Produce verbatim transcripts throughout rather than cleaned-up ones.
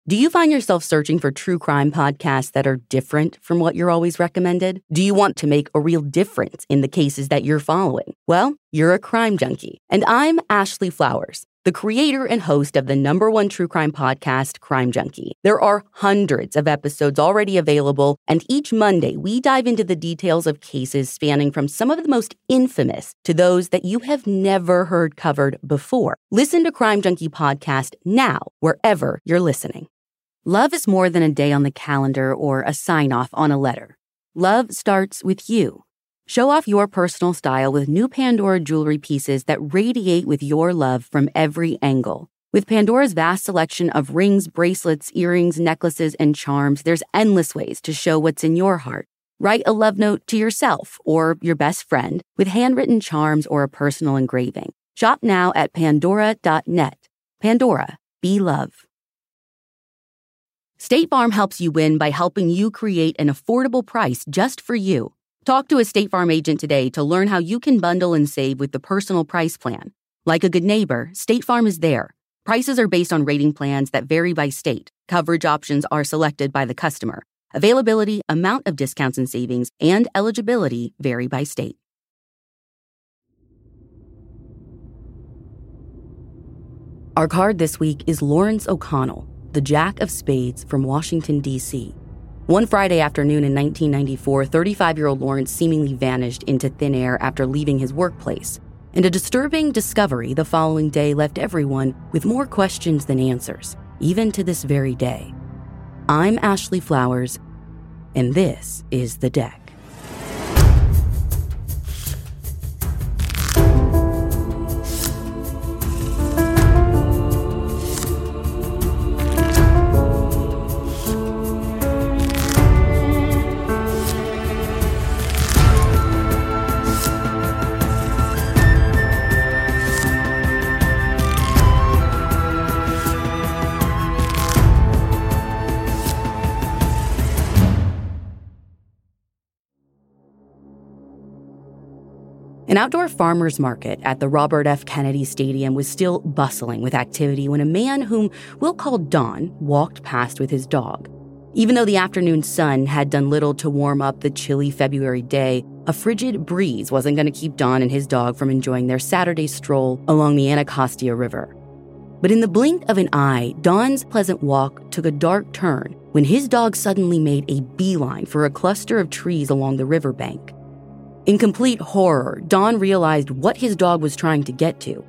Do you find yourself searching for true crime podcasts that are different from what you're always recommended? Do you want to make a real difference in the cases that you're following? Well, you're a crime junkie. And I'm Ashley Flowers, the creator and host of the number one true crime podcast, Crime Junkie. There are hundreds of episodes already available, and each Monday we dive into the details of cases spanning from some of the most infamous to those that you have never heard covered before. Listen to Crime Junkie Podcast now, wherever you're listening. Love is more than a day on the calendar or a sign-off on a letter. Love starts with you. Show off your personal style with new Pandora jewelry pieces that radiate with your love from every angle. With Pandora's vast selection of rings, bracelets, earrings, necklaces, and charms, there's endless ways to show what's in your heart. Write a love note to yourself or your best friend with handwritten charms or a personal engraving. Shop now at pandora dot net. Pandora, be love. State Farm helps you win by helping you create an affordable price just for you. Talk to a State Farm agent today to learn how you can bundle and save with the Personal Price Plan. Like a good neighbor, State Farm is there. Prices are based on rating plans that vary by state. Coverage options are selected by the customer. Availability, amount of discounts and savings, and eligibility vary by state. Our card this week is Lawrence O'Connell, the Jack of Spades from Washington, D C One Friday afternoon in nineteen ninety-four, thirty-five-year-old Lawrence seemingly vanished into thin air after leaving his workplace. And a disturbing discovery the following day left everyone with more questions than answers, even to this very day. I'm Ashley Flowers, and this is The Deck. An outdoor farmer's market at the Robert F. Kennedy Stadium was still bustling with activity when a man whom we'll call Don walked past with his dog. Even though the afternoon sun had done little to warm up the chilly February day, a frigid breeze wasn't going to keep Don and his dog from enjoying their Saturday stroll along the Anacostia River. But in the blink of an eye, Don's pleasant walk took a dark turn when his dog suddenly made a beeline for a cluster of trees along the riverbank. In complete horror, Don realized what his dog was trying to get to.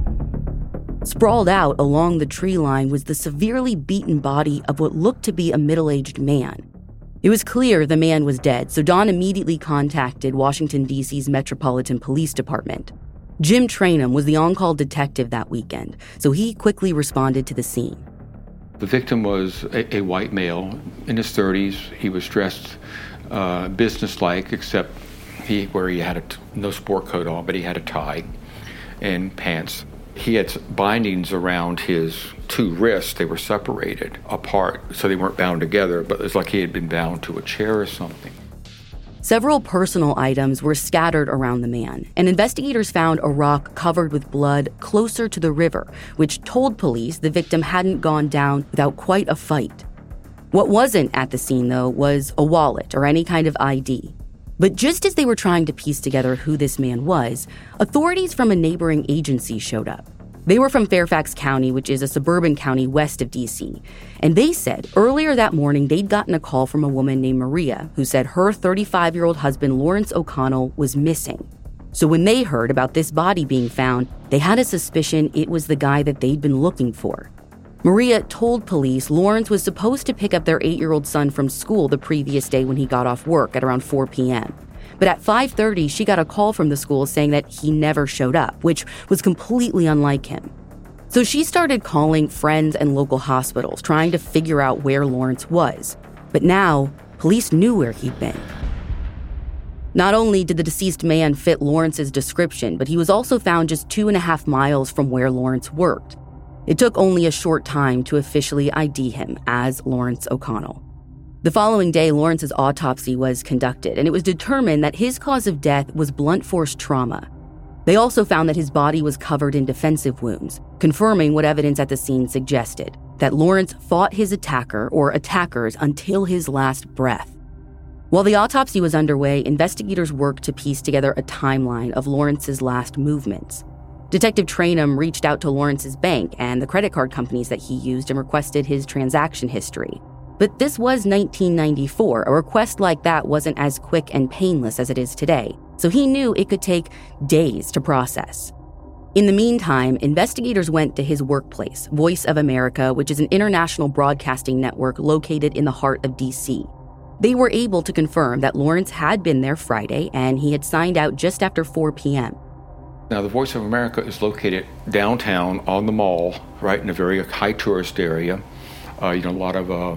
Sprawled out along the tree line was the severely beaten body of what looked to be a middle-aged man. It was clear the man was dead, so Don immediately contacted Washington, D C's Metropolitan Police Department. Jim Trainum was the on-call detective that weekend, so he quickly responded to the scene. The victim was a, a white male in his thirties. He was dressed uh, businesslike, except He, where he had a t- no sport coat on, but he had a tie and pants. He had bindings around his two wrists. They were separated apart, so they weren't bound together, but it was like he had been bound to a chair or something. Several personal items were scattered around the man, and investigators found a rock covered with blood closer to the river, which told police the victim hadn't gone down without quite a fight. What wasn't at the scene, though, was a wallet or any kind of I D. But just as they were trying to piece together who this man was, authorities from a neighboring agency showed up. They were from Fairfax County, which is a suburban county west of D C, and they said earlier that morning they'd gotten a call from a woman named Maria who said her thirty-five-year-old husband, Lawrence O'Connell, was missing. So when they heard about this body being found, they had a suspicion it was the guy that they'd been looking for. Maria told police Lawrence was supposed to pick up their eight-year-old son from school the previous day when he got off work at around four p.m. But at five thirty, she got a call from the school saying that he never showed up, which was completely unlike him. So she started calling friends and local hospitals, trying to figure out where Lawrence was. But now, police knew where he'd been. Not only did the deceased man fit Lawrence's description, but he was also found just two and a half miles from where Lawrence worked. It took only a short time to officially I D him as Lawrence O'Connell. The following day, Lawrence's autopsy was conducted, and it was determined that his cause of death was blunt force trauma. They also found that his body was covered in defensive wounds, confirming what evidence at the scene suggested. that Lawrence fought his attacker or attackers until his last breath. While the autopsy was underway, investigators worked to piece together a timeline of Lawrence's last movements. Detective Trainum reached out to Lawrence's bank and the credit card companies that he used and requested his transaction history. But this was nineteen ninety-four. A request like that wasn't as quick and painless as it is today, so he knew it could take days to process. In the meantime, investigators went to his workplace, Voice of America, which is an international broadcasting network located in the heart of D C. They were able to confirm that Lawrence had been there Friday and he had signed out just after four p.m. Now, the Voice of America is located downtown on the mall, right in a very high tourist area. Uh, you know, a lot of uh,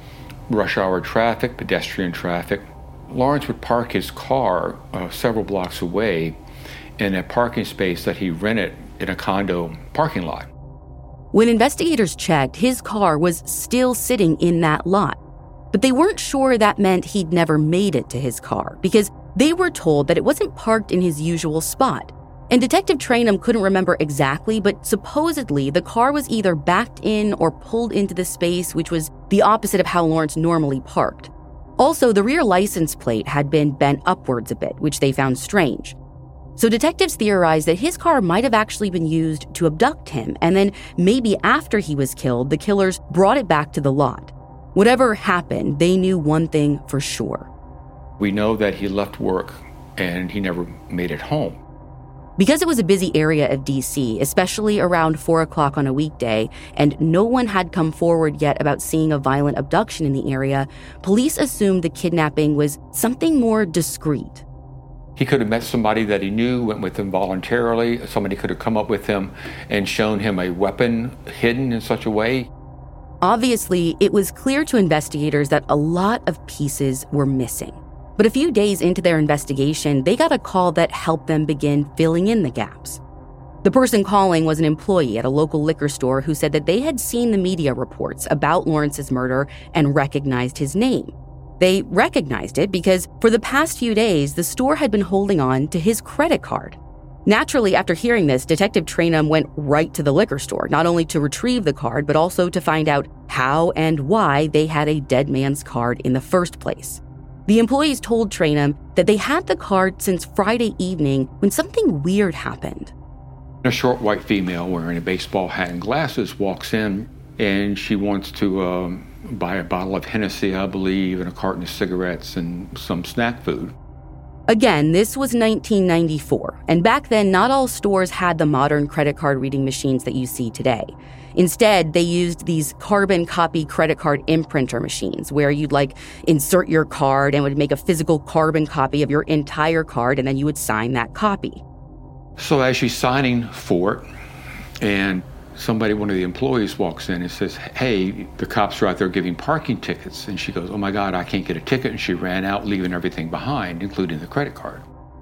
rush hour traffic, pedestrian traffic. Lawrence would park his car uh, several blocks away in a parking space that he rented in a condo parking lot. When investigators checked, his car was still sitting in that lot. But they weren't sure that meant he'd never made it to his car, because they were told that it wasn't parked in his usual spot. And Detective Trainum couldn't remember exactly, but supposedly the car was either backed in or pulled into the space, which was the opposite of how Lawrence normally parked. Also, the rear license plate had been bent upwards a bit, which they found strange. So detectives theorized that his car might have actually been used to abduct him, and then maybe after he was killed, the killers brought it back to the lot. Whatever happened, they knew one thing for sure. We know that he left work and he never made it home. Because it was a busy area of D C, especially around four o'clock on a weekday, and no one had come forward yet about seeing a violent abduction in the area, police assumed the kidnapping was something more discreet. He could have met somebody that he knew, went with him voluntarily. Somebody could have come up with him and shown him a weapon hidden in such a way. Obviously, it was clear to investigators that a lot of pieces were missing. But a few days into their investigation, they got a call that helped them begin filling in the gaps. The person calling was an employee at a local liquor store who said that they had seen the media reports about Lawrence's murder and recognized his name. They recognized it because for the past few days, the store had been holding on to his credit card. Naturally, after hearing this, Detective Trainum went right to the liquor store, not only to retrieve the card, but also to find out how and why they had a dead man's card in the first place. The employees told Trainum that they had the card since Friday evening when something weird happened. A short white female wearing a baseball hat and glasses walks in, and she wants to um, buy a bottle of Hennessy, I believe, and a carton of cigarettes and some snack food. Again, this was nineteen ninety-four, and back then not all stores had the modern credit card reading machines that you see today. Instead, they used these carbon copy credit card imprinter machines where you'd like insert your card and would make a physical carbon copy of your entire card, and then you would sign that copy. So as she's signing for it, and somebody, one of the employees walks in and says, hey, the cops are out there giving parking tickets. And she goes, oh my God, I can't get a ticket. And she ran out, leaving everything behind, including the credit card.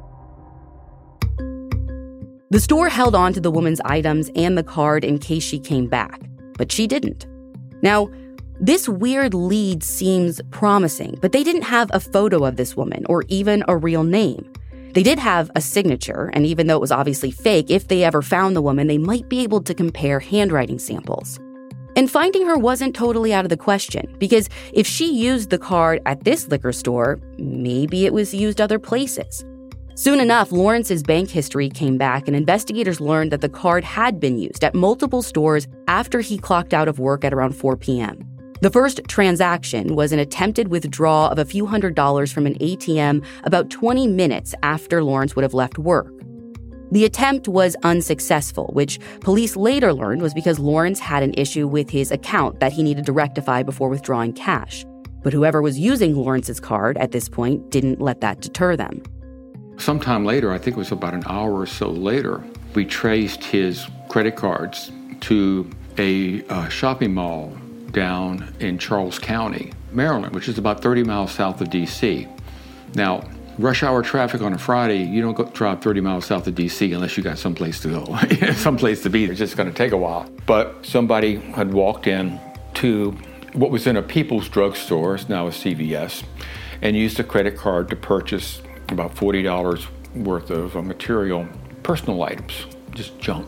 The store held on to the woman's items and the card in case she came back, but she didn't. Now, this weird lead seems promising, but they didn't have a photo of this woman or even a real name. They did have a signature, and even though it was obviously fake, if they ever found the woman, they might be able to compare handwriting samples. And finding her wasn't totally out of the question, because if she used the card at this liquor store, maybe it was used other places. Soon enough, Lawrence's bank history came back, and investigators learned that the card had been used at multiple stores after he clocked out of work at around four p.m. The first transaction was an attempted withdrawal of a few hundred dollars from an A T M about twenty minutes after Lawrence would have left work. The attempt was unsuccessful, which police later learned was because Lawrence had an issue with his account that he needed to rectify before withdrawing cash. But whoever was using Lawrence's card at this point didn't let that deter them. Sometime later, I think it was about an hour or so later, we traced his credit cards to a uh, shopping mall down in Charles County, Maryland, which is about thirty miles south of D C. Now, rush hour traffic on a Friday, you don't go drive thirty miles south of D C unless you got someplace to go, someplace to be. It's just going to take a while. But somebody had walked in to what was in a People's Drug Store, it's now a C V S, and used a credit card to purchase about forty dollars worth of uh, material, personal items, just junk,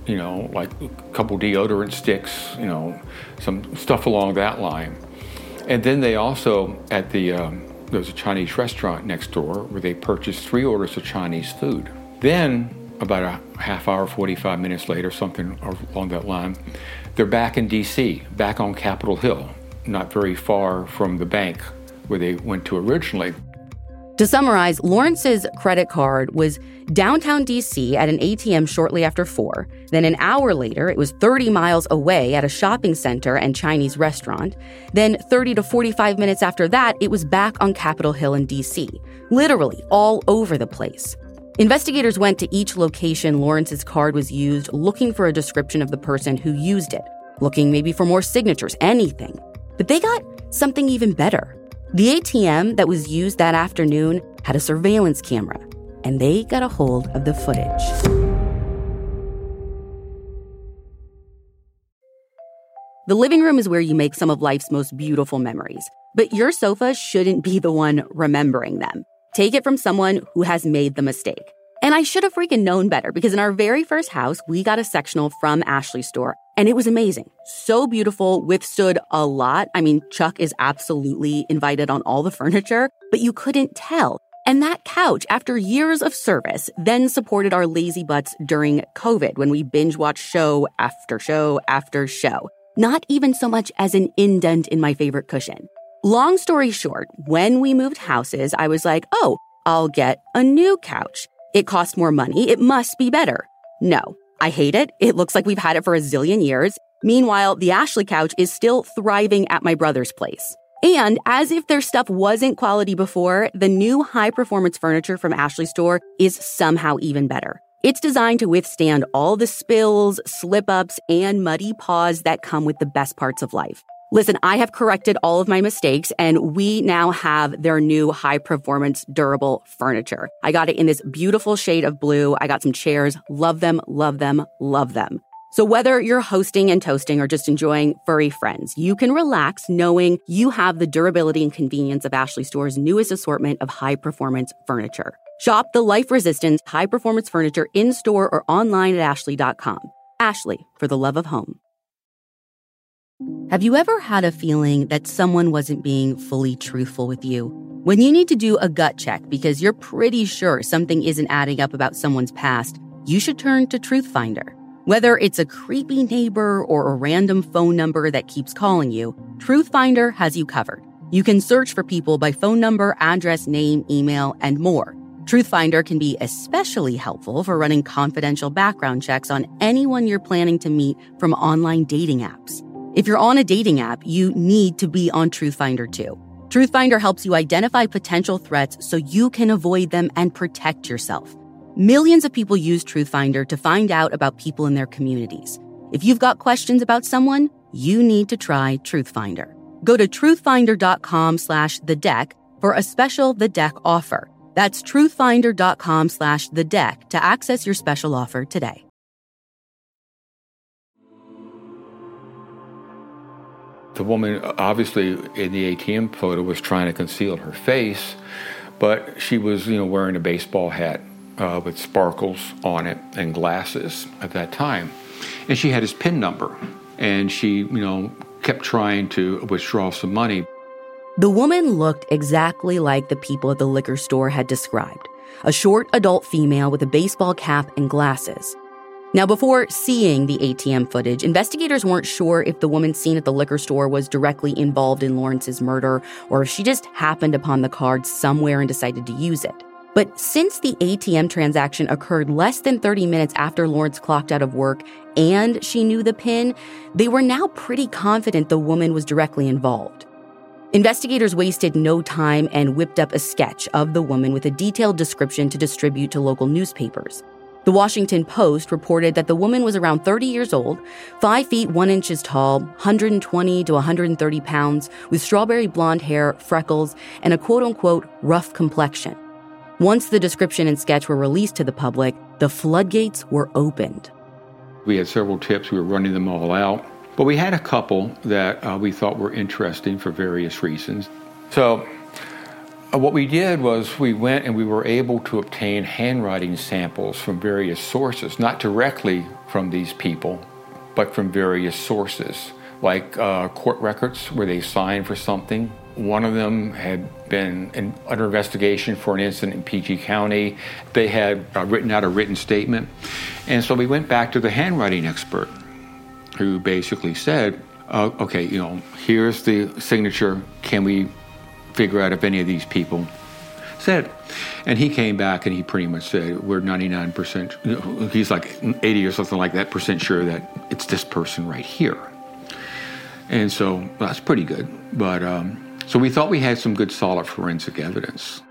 you know, like a couple deodorant sticks, you know, some stuff along that line. And then they also, at the, um, there was a Chinese restaurant next door where they purchased three orders of Chinese food. Then, about a half hour, forty-five minutes later, something along that line, they're back in D C, back on Capitol Hill, not very far from the bank where they went to originally. To summarize, Lawrence's credit card was downtown D C at an A T M shortly after four. Then an hour later, it was thirty miles away at a shopping center and Chinese restaurant. Then thirty to forty-five minutes after that, it was back on Capitol Hill in D C, literally all over the place. Investigators went to each location Lawrence's card was used, looking for a description of the person who used it, looking maybe for more signatures, anything. But they got something even better. The A T M that was used that afternoon had a surveillance camera, and they got a hold of the footage. The living room is where you make some of life's most beautiful memories, but your sofa shouldn't be the one remembering them. Take it from someone who has made the mistake. And I should have freaking known better, because in our very first house, we got a sectional from Ashley Store, and it was amazing. So beautiful, withstood a lot. I mean, Chuck is absolutely invited on all the furniture, but you couldn't tell. And that couch, after years of service, then supported our lazy butts during COVID when we binge-watched show after show after show. Not even so much as an indent in my favorite cushion. Long story short, when we moved houses, I was like, oh, I'll get a new couch. It costs more money. It must be better. No, I hate it. It looks like we've had it for a zillion years. Meanwhile, the Ashley couch is still thriving at my brother's place. And as if their stuff wasn't quality before, the new high-performance furniture from Ashley Store is somehow even better. It's designed to withstand all the spills, slip-ups, and muddy paws that come with the best parts of life. Listen, I have corrected all of my mistakes, and we now have their new high-performance durable furniture. I got it in this beautiful shade of blue. I got some chairs. Love them, love them, love them. So whether you're hosting and toasting or just enjoying furry friends, you can relax knowing you have the durability and convenience of Ashley Store's newest assortment of high-performance furniture. Shop the life-resistant high-performance furniture in-store or online at ashley dot com. Ashley, for the love of home. Have you ever had a feeling that someone wasn't being fully truthful with you? When you need to do a gut check because you're pretty sure something isn't adding up about someone's past, you should turn to Truthfinder. Whether it's a creepy neighbor or a random phone number that keeps calling you, Truthfinder has you covered. You can search for people by phone number, address, name, email, and more. Truthfinder can be especially helpful for running confidential background checks on anyone you're planning to meet from online dating apps. If you're on a dating app, you need to be on Truthfinder too. Truthfinder helps you identify potential threats so you can avoid them and protect yourself. Millions of people use Truthfinder to find out about people in their communities. If you've got questions about someone, you need to try Truthfinder. Go to truthfinder.com slash the deck for a special The Deck offer. That's truthfinder.com slash the deck to access your special offer today. The woman, obviously, in the A T M photo was trying to conceal her face, but she was, you know, wearing a baseball hat uh, with sparkles on it and glasses at that time. And she had his PIN number, and she, you know, kept trying to withdraw some money. The woman looked exactly like the people at the liquor store had described, a short adult female with a baseball cap and glasses. Now, before seeing the A T M footage, investigators weren't sure if the woman seen at the liquor store was directly involved in Lawrence's murder or if she just happened upon the card somewhere and decided to use it. But since the A T M transaction occurred less than thirty minutes after Lawrence clocked out of work and she knew the PIN, they were now pretty confident the woman was directly involved. Investigators wasted no time and whipped up a sketch of the woman with a detailed description to distribute to local newspapers. The Washington Post reported that the woman was around thirty years old, five feet one inches tall, one hundred twenty to one hundred thirty pounds, with strawberry blonde hair, freckles, and a quote-unquote rough complexion. Once the description and sketch were released to the public, the floodgates were opened. We had several tips. We were running them all out. But we had a couple that uh, we thought were interesting for various reasons. So uh, what we did was we went and we were able to obtain handwriting samples from various sources, not directly from these people, but from various sources, like uh, court records where they signed for something. One of them had been in, under investigation for an incident in P G County. They had uh, written out a written statement. And so we went back to the handwriting expert, who basically said, uh, okay, you know, here's the signature. Can we figure out if any of these people said it? And he came back and he pretty much said, we're ninety-nine percent, he's like eighty or something like that percent sure that it's this person right here. And so well, that's pretty good. But um, so we thought we had some good solid forensic evidence.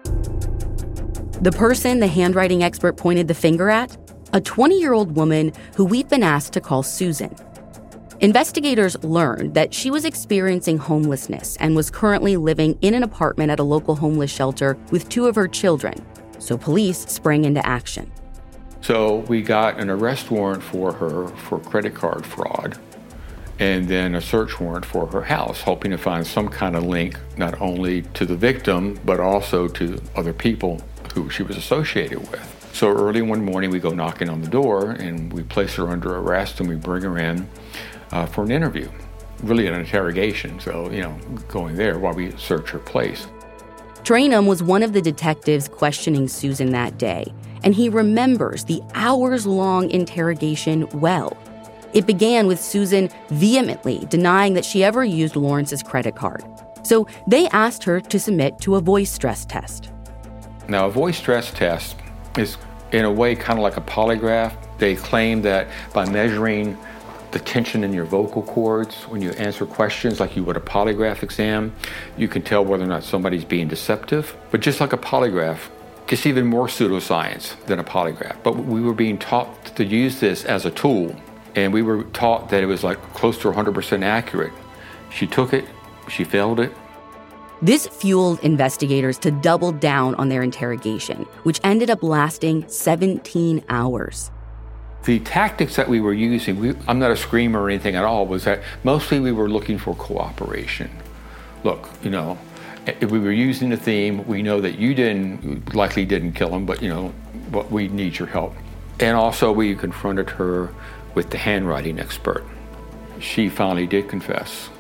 The person the handwriting expert pointed the finger at? A twenty-year-old woman who we've been asked to call Susan. Investigators learned that she was experiencing homelessness and was currently living in an apartment at a local homeless shelter with two of her children. So police sprang into action. So we got an arrest warrant for her for credit card fraud, and then a search warrant for her house, hoping to find some kind of link not only to the victim, but also to other people who she was associated with. So early one morning, we go knocking on the door, and we place her under arrest, and we bring her in uh, for an interview, really an interrogation. So, you know, going there while we search her place. Trainum was one of the detectives questioning Susan that day, and he remembers the hours-long interrogation well. It began with Susan vehemently denying that she ever used Lawrence's credit card. So they asked her to submit to a voice stress test. Now, a voice stress test is, in a way, kind of like a polygraph. They claim that by measuring the tension in your vocal cords when you answer questions like you would a polygraph exam, you can tell whether or not somebody's being deceptive. But just like a polygraph, it's even more pseudoscience than a polygraph. But we were being taught to use this as a tool, and we were taught that it was like close to one hundred percent accurate. She took it, she failed it. This fueled investigators to double down on their interrogation, which ended up lasting seventeen hours. The tactics that we were using, we, I'm not a screamer or anything at all, was that mostly we were looking for cooperation. Look, you know, if we were using the theme, we know that you didn't, likely didn't kill him, but, you know, but we need your help. And also we confronted her with the handwriting expert. She finally did confess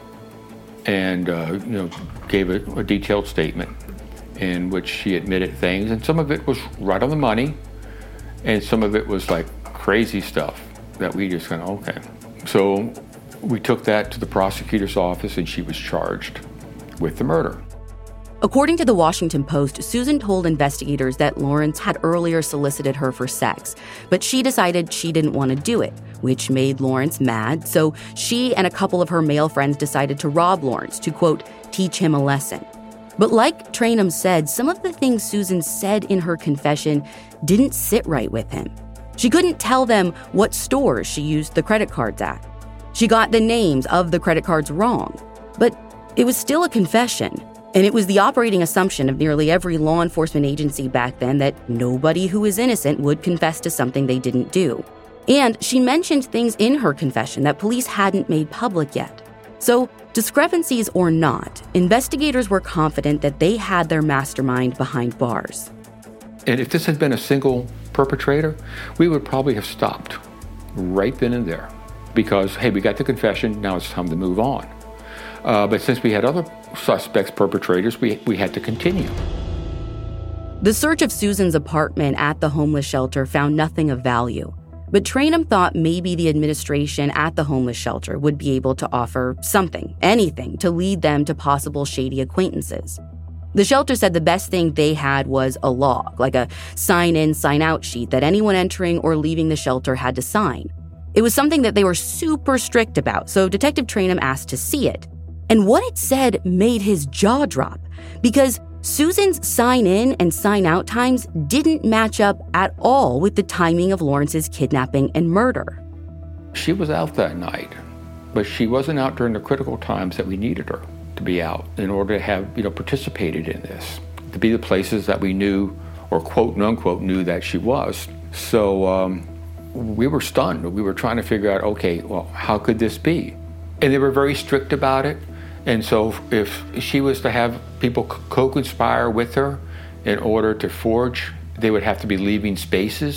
and, uh, you know, gave a, a detailed statement in which she admitted things, and some of it was right on the money, and some of it was like crazy stuff that we just went, okay. So we took that to the prosecutor's office, and she was charged with the murder. According to the Washington Post, Susan told investigators that Lawrence had earlier solicited her for sex, but she decided she didn't want to do it, which made Lawrence mad. So she and a couple of her male friends decided to rob Lawrence to, quote, teach him a lesson. But like Trainum said, some of the things Susan said in her confession didn't sit right with him. She couldn't tell them what stores she used the credit cards at. She got the names of the credit cards wrong. But it was still a confession. And it was the operating assumption of nearly every law enforcement agency back then that nobody who is innocent would confess to something they didn't do. And she mentioned things in her confession that police hadn't made public yet. So, discrepancies or not, investigators were confident that they had their mastermind behind bars. And if this had been a single perpetrator, we would probably have stopped right then and there because, hey, we got the confession, now it's time to move on. Uh, but since we had other suspects, perpetrators, we, we had to continue. The search of Susan's apartment at the homeless shelter found nothing of value. But Trainum thought maybe the administration at the homeless shelter would be able to offer something, anything, to lead them to possible shady acquaintances. The shelter said the best thing they had was a log, like a sign-in, sign-out sheet that anyone entering or leaving the shelter had to sign. It was something that they were super strict about, so Detective Trainum asked to see it. And what it said made his jaw drop, because Susan's sign-in and sign-out times didn't match up at all with the timing of Lawrence's kidnapping and murder. She was out that night, but she wasn't out during the critical times that we needed her to be out in order to have, you know, participated in this, to be the places that we knew, or quote and unquote, knew that she was. So um, we were stunned. We were trying to figure out, okay, well, how could this be? And they were very strict about it. And so if she was to have people co-conspire with her in order to forge, they would have to be leaving spaces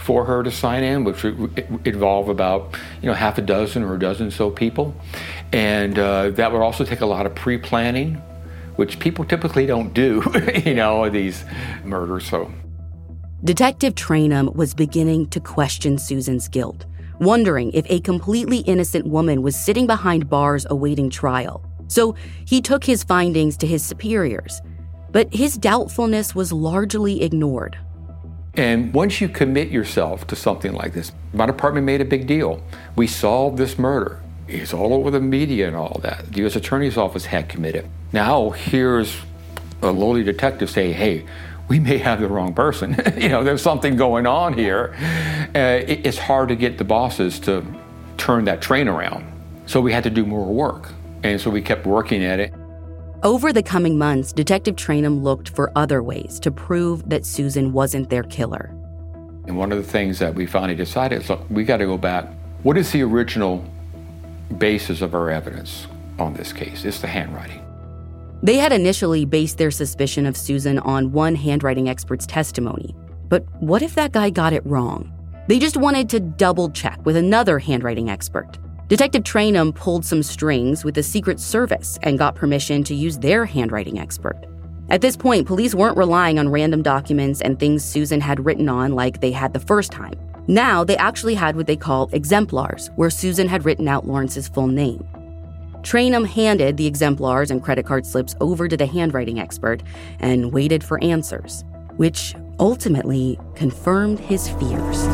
for her to sign in, which would involve about, you know, half a dozen or a dozen so people. And uh, that would also take a lot of pre-planning, which people typically don't do, you know, these murders. So, Detective Trainum was beginning to question Susan's guilt, wondering if a completely innocent woman was sitting behind bars awaiting trial. So he took his findings to his superiors, but his doubtfulness was largely ignored. And once you commit yourself to something like this, my department made a big deal. We solved this murder. It's all over the media and all that. The U S Attorney's Office had committed. Now here's a lowly detective saying, hey, we may have the wrong person. You know, there's something going on here. Uh, it, it's hard to get the bosses to turn that train around. So we had to do more work. And so we kept working at it. Over the coming months, Detective Trainum looked for other ways to prove that Susan wasn't their killer. And one of the things that we finally decided is, look, we got to go back. What is the original basis of our evidence on this case? It's the handwriting. They had initially based their suspicion of Susan on one handwriting expert's testimony. But what if that guy got it wrong? They just wanted to double check with another handwriting expert. Detective Trainum pulled some strings with the Secret Service and got permission to use their handwriting expert. At this point, police weren't relying on random documents and things Susan had written on like they had the first time. Now, they actually had what they call exemplars, where Susan had written out Lawrence's full name. Trainum handed the exemplars and credit card slips over to the handwriting expert and waited for answers, which ultimately confirmed his fears.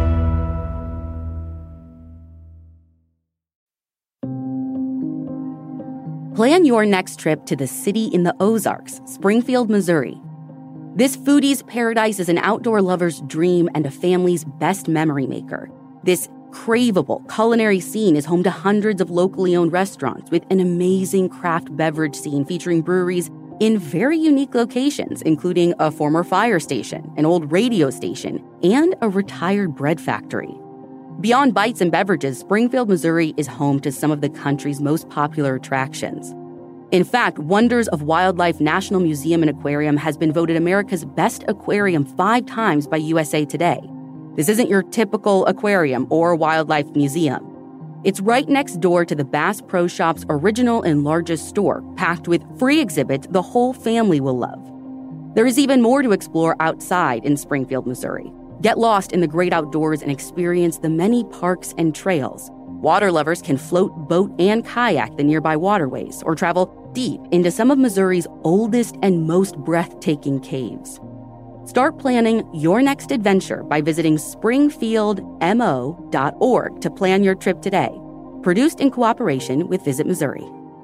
Plan your next trip to the city in the Ozarks, Springfield, Missouri. This foodie's paradise is an outdoor lover's dream and a family's best memory maker. This craveable culinary scene is home to hundreds of locally owned restaurants with an amazing craft beverage scene featuring breweries in very unique locations, including a former fire station, an old radio station, and a retired bread factory. Beyond bites and beverages, Springfield, Missouri is home to some of the country's most popular attractions. In fact, Wonders of Wildlife National Museum and Aquarium has been voted America's best aquarium five times by U S A Today. This isn't your typical aquarium or wildlife museum. It's right next door to the Bass Pro Shop's original and largest store, packed with free exhibits the whole family will love. There is even more to explore outside in Springfield, Missouri. Get lost in the great outdoors and experience the many parks and trails. Water lovers can float, boat, and kayak the nearby waterways or travel deep into some of Missouri's oldest and most breathtaking caves. Start planning your next adventure by visiting springfield m o dot org to plan your trip today. Produced in cooperation with Visit Missouri.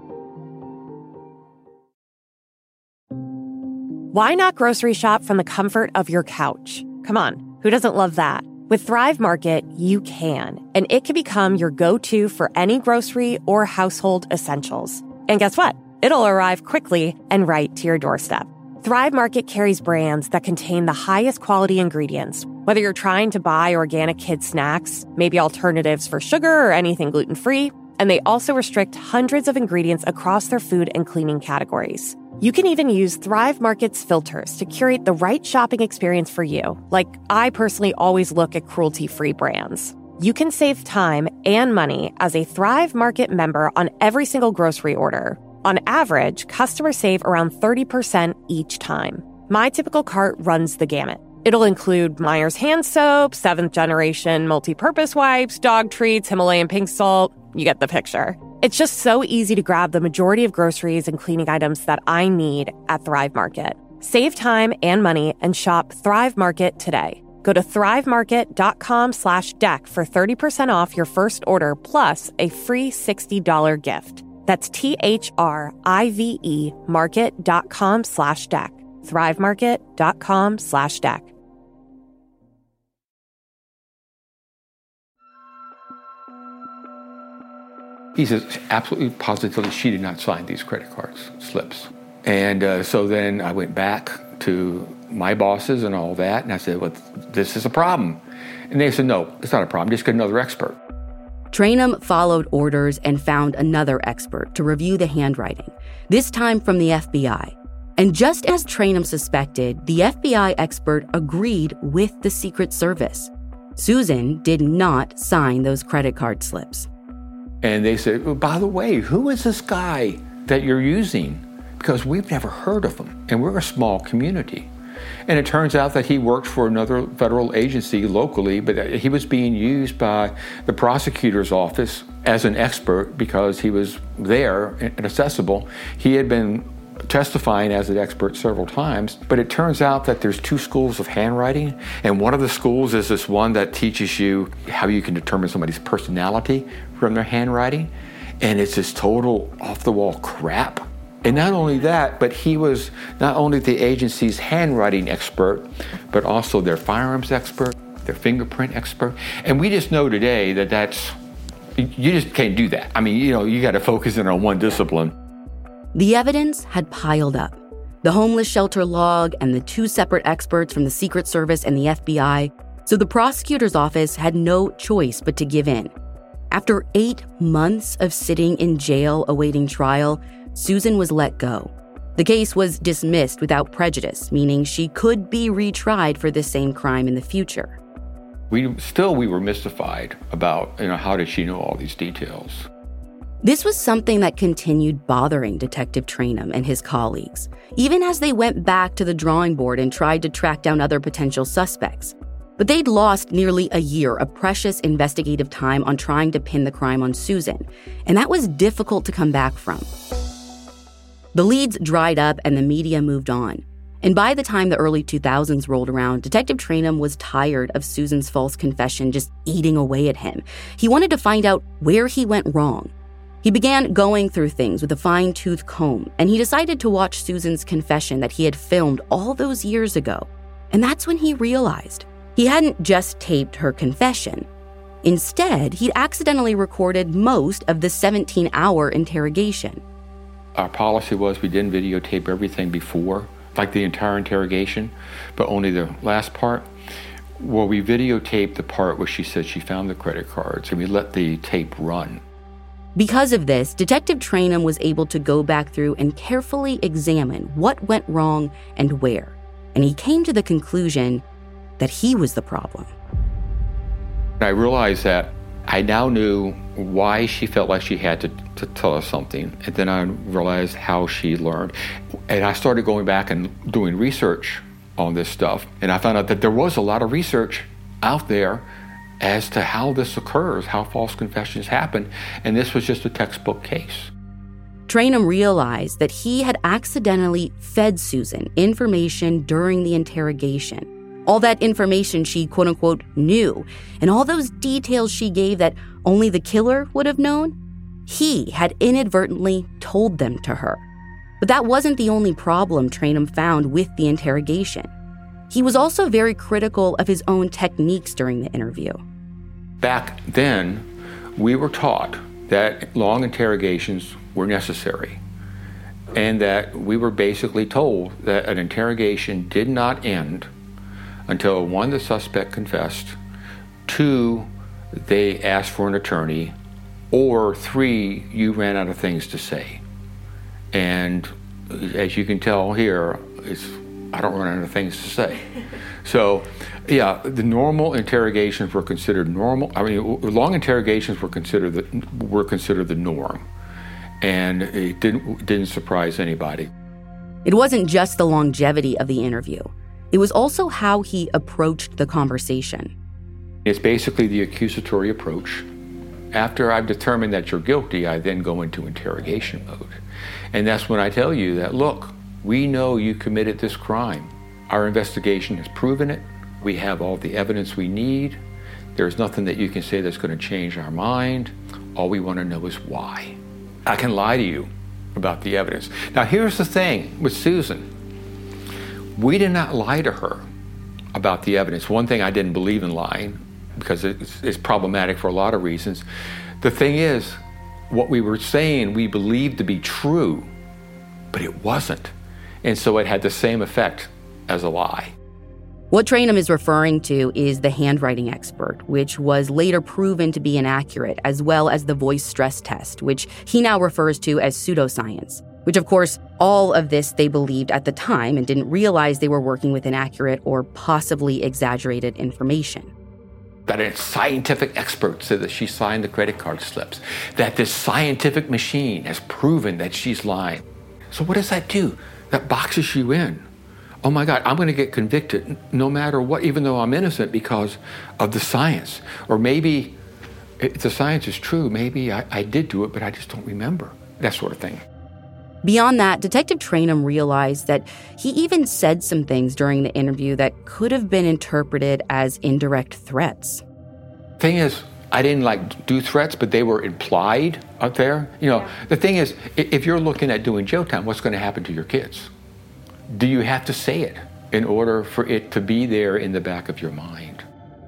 Why not grocery shop from the comfort of your couch? Come on, who doesn't love that? With Thrive Market, you can, and it can become your go-to for any grocery or household essentials. And guess what? It'll arrive quickly and right to your doorstep. Thrive Market carries brands that contain the highest quality ingredients. Whether you're trying to buy organic kid snacks, maybe alternatives for sugar or anything gluten-free, and they also restrict hundreds of ingredients across their food and cleaning categories. You can even use Thrive Market's filters to curate the right shopping experience for you. Like, I personally always look at cruelty-free brands. You can save time and money as a Thrive Market member on every single grocery order. On average, customers save around thirty percent each time. My typical cart runs the gamut. It'll include Meyer's hand soap, seventh generation multi-purpose wipes, dog treats, Himalayan pink salt. You get the picture. It's just so easy to grab the majority of groceries and cleaning items that I need at Thrive Market. Save time and money and shop Thrive Market today. Go to thrivemarket.com slash deck for thirty percent off your first order plus a free sixty dollars gift. That's T-H-R-I-V-E market.com slash deck. thrivemarket.com slash deck. He says, absolutely positively, she did not sign these credit cards, slips. And uh, so then I went back to my bosses and all that, and I said, well, this is a problem. And they said, no, it's not a problem, just get another expert. Trainum followed orders and found another expert to review the handwriting, this time from the F B I. And just as Trainum suspected, the F B I expert agreed with the Secret Service. Susan did not sign those credit card slips. And they said, oh, by the way, who is this guy that you're using? Because we've never heard of him, and we're a small community. And it turns out that he worked for another federal agency locally, but he was being used by the prosecutor's office as an expert because he was there and accessible. He had been testifying as an expert several times, but it turns out that there's two schools of handwriting, and one of the schools is this one that teaches you how you can determine somebody's personality from their handwriting, and it's this total off-the-wall crap. And not only that, but he was not only the agency's handwriting expert, but also their firearms expert, their fingerprint expert. And we just know today that that's, you just can't do that. I mean, you know, you got to focus in on one discipline. The evidence had piled up. The homeless shelter log and the two separate experts from the Secret Service and the F B I. So the prosecutor's office had no choice but to give in. After eight months of sitting in jail awaiting trial, Susan was let go. The case was dismissed without prejudice, meaning she could be retried for the same crime in the future. We still we were mystified about, you know, how did she know all these details? This was something that continued bothering Detective Trainum and his colleagues, even as they went back to the drawing board and tried to track down other potential suspects. But they'd lost nearly a year of precious investigative time on trying to pin the crime on Susan, and that was difficult to come back from. The leads dried up and the media moved on. And by the time the early two thousands rolled around, Detective Trainum was tired of Susan's false confession just eating away at him. He wanted to find out where he went wrong. He began going through things with a fine-tooth comb, and he decided to watch Susan's confession that he had filmed all those years ago. And that's when he realized he hadn't just taped her confession. Instead, he'd accidentally recorded most of the seventeen-hour interrogation. Our policy was we didn't videotape everything before, like the entire interrogation, but only the last part. Well, we videotaped the part where she said she found the credit cards, and we let the tape run. Because of this, Detective Trainum was able to go back through and carefully examine what went wrong and where. And he came to the conclusion that he was the problem. I realized that I now knew why she felt like she had to, to tell us something. And then I realized how she learned. And I started going back and doing research on this stuff. And I found out that there was a lot of research out there as to how this occurs, how false confessions happen. And this was just a textbook case. Trainum realized that he had accidentally fed Susan information during the interrogation. All that information she quote-unquote knew, and all those details she gave that only the killer would have known, he had inadvertently told them to her. But that wasn't the only problem Trainum found with the interrogation. He was also very critical of his own techniques during the interview. Back then, we were taught that long interrogations were necessary, and that we were basically told that an interrogation did not end until, one, the suspect confessed, two, they asked for an attorney, or three, you ran out of things to say. And as you can tell here, it's, I don't run out of things to say. So, yeah, the normal interrogations were considered normal. I mean, long interrogations were considered the, were considered the norm, and it didn't didn't surprise anybody. It wasn't just the longevity of the interview. It was also how he approached the conversation. It's basically the accusatory approach. After I've determined that you're guilty, I then go into interrogation mode. And that's when I tell you that, look, we know you committed this crime. Our investigation has proven it. We have all the evidence we need. There's nothing that you can say that's going to change our mind. All we want to know is why. I can lie to you about the evidence. Now, here's the thing with Susan. We did not lie to her about the evidence. One thing, I didn't believe in lying because it's, it's problematic for a lot of reasons. The thing is, what we were saying we believed to be true, but it wasn't. And so it had the same effect as a lie. What Trainum is referring to is the handwriting expert, which was later proven to be inaccurate, as well as the voice stress test, which he now refers to as pseudoscience. Which, of course, all of this they believed at the time and didn't realize they were working with inaccurate or possibly exaggerated information. that a scientific expert said that she signed the credit card slips, that this scientific machine has proven that she's lying. So what does that do? That boxes you in. Oh my God, I'm going to get convicted no matter what, even though I'm innocent because of the science. Or maybe if the science is true, maybe I, I did do it, but I just don't remember. That sort of thing. Beyond that, Detective Trainum realized that he even said some things during the interview that could have been interpreted as indirect threats. Thing is, I didn't like do threats, but they were implied out there. You know, yeah. The thing is, if you're looking at doing jail time, what's going to happen to your kids? Do you have to say it in order for it to be there in the back of your mind?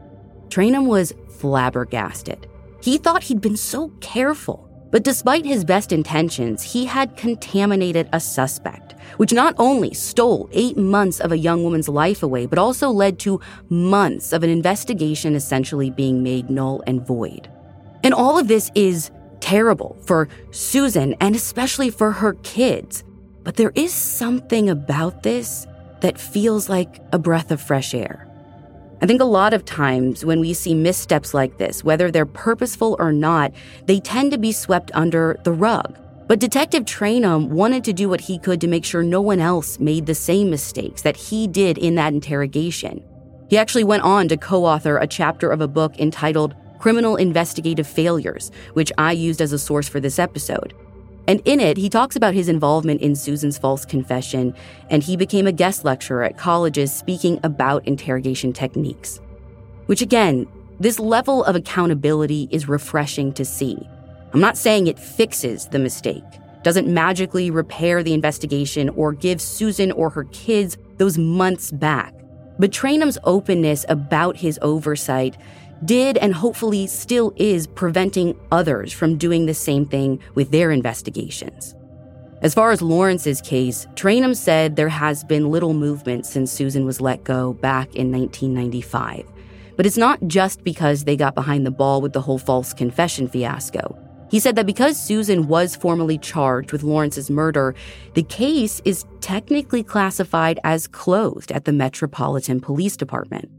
Trainum was flabbergasted. He thought he'd been so careful. But despite his best intentions, he had contaminated a suspect, which not only stole eight months of a young woman's life away, but also led to months of an investigation essentially being made null and void. And all of this is terrible for Susan and especially for her kids. But there is something about this that feels like a breath of fresh air. I think a lot of times when we see missteps like this, whether they're purposeful or not, they tend to be swept under the rug. But Detective Trainum wanted to do what he could to make sure no one else made the same mistakes that he did in that interrogation. He actually went on to co-author a chapter of a book entitled Criminal Investigative Failures, which I used as a source for this episode. And in it, he talks about his involvement in Susan's false confession, and he became a guest lecturer at colleges speaking about interrogation techniques. Which again, this level of accountability is refreshing to see. I'm not saying it fixes the mistake, doesn't magically repair the investigation or give Susan or her kids those months back. But Trainum's openness about his oversight did and hopefully still is preventing others from doing the same thing with their investigations. As far as Lawrence's case, Trainum said there has been little movement since Susan was let go back in nineteen ninety-five. But it's not just because they got behind the ball with the whole false confession fiasco. He said that because Susan was formally charged with Lawrence's murder, the case is technically classified as closed at the Metropolitan Police Department.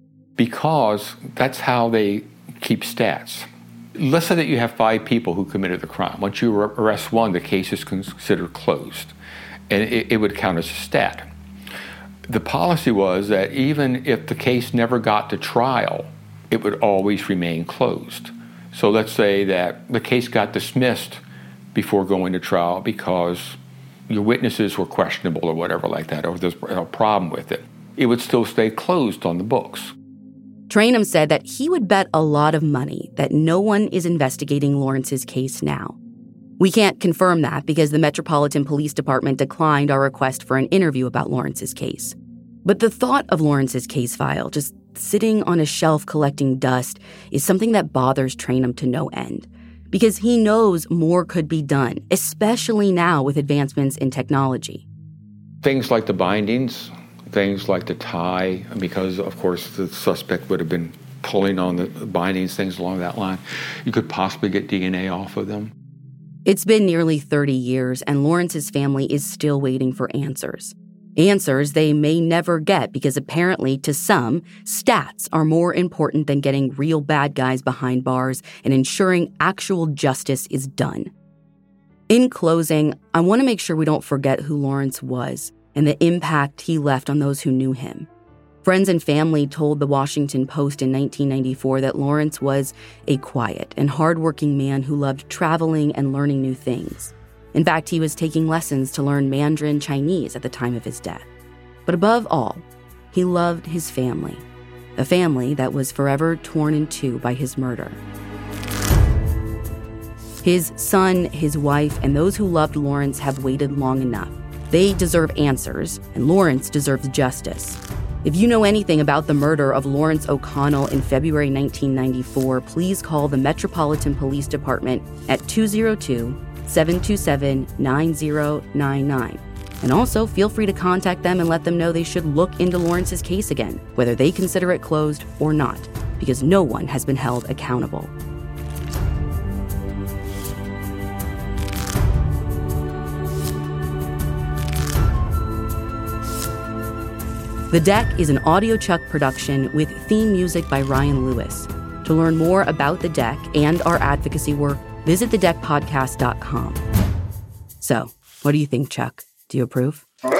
Because that's how they keep stats. Let's say that you have five people who committed the crime. Once you arrest one, the case is considered closed, and it, it would count as a stat. The policy was that even if the case never got to trial, it would always remain closed. So let's say that the case got dismissed before going to trial because your witnesses were questionable or whatever like that, or there's a problem with it. It would still stay closed on the books. Trainum said that he would bet a lot of money that no one is investigating Lawrence's case now. We can't confirm that because the Metropolitan Police Department declined our request for an interview about Lawrence's case. But the thought of Lawrence's case file just sitting on a shelf collecting dust is something that bothers Trainum to no end, because he knows more could be done, especially now with advancements in technology. Things like the bindings, things like the tie, because, of course, the suspect would have been pulling on the bindings, things along that line. You could possibly get D N A off of them. It's been nearly thirty years, and Lawrence's family is still waiting for answers. Answers they may never get because apparently, to some, stats are more important than getting real bad guys behind bars and ensuring actual justice is done. In closing, I want to make sure we don't forget who Lawrence was and the impact he left on those who knew him. Friends and family told the Washington Post in nineteen ninety-four that Lawrence was a quiet and hardworking man who loved traveling and learning new things. In fact, he was taking lessons to learn Mandarin Chinese at the time of his death. But above all, he loved his family, a family that was forever torn in two by his murder. His son, his wife, and those who loved Lawrence have waited long enough. They deserve answers, and Lawrence deserves justice. If you know anything about the murder of Lawrence O'Connell in February nineteen ninety-four, please call the Metropolitan Police Department at two oh two, seven two seven, nine oh nine nine. And also, feel free to contact them and let them know they should look into Lawrence's case again, whether they consider it closed or not, because no one has been held accountable. The Deck is an AudioChuck production with theme music by Ryan Lewis. To learn more about The Deck and our advocacy work, visit the deck podcast dot com. So, what do you think, Chuck? Do you approve?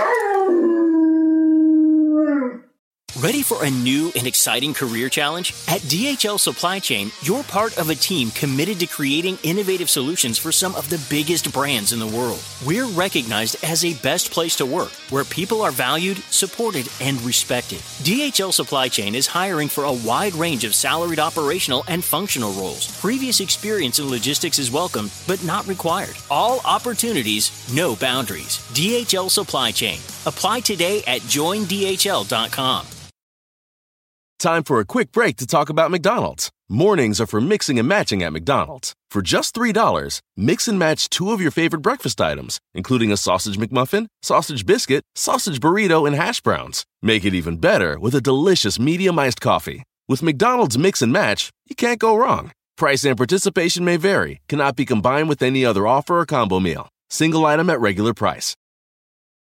Ready for a new and exciting career challenge? At D H L Supply Chain, you're part of a team committed to creating innovative solutions for some of the biggest brands in the world. We're recognized as a best place to work, where people are valued, supported, and respected. D H L Supply Chain is hiring for a wide range of salaried operational and functional roles. Previous experience in logistics is welcome, but not required. All opportunities, no boundaries. D H L Supply Chain. Apply today at join D H L dot com. Time for a quick break to talk about McDonald's. Mornings are for mixing and matching at McDonald's. For just three dollars, mix and match two of your favorite breakfast items, including a sausage McMuffin, sausage biscuit, sausage burrito, and hash browns. Make it even better with a delicious medium iced coffee. With McDonald's Mix and Match, you can't go wrong. Price and participation may vary, cannot be combined with any other offer or combo meal. Single item at regular price.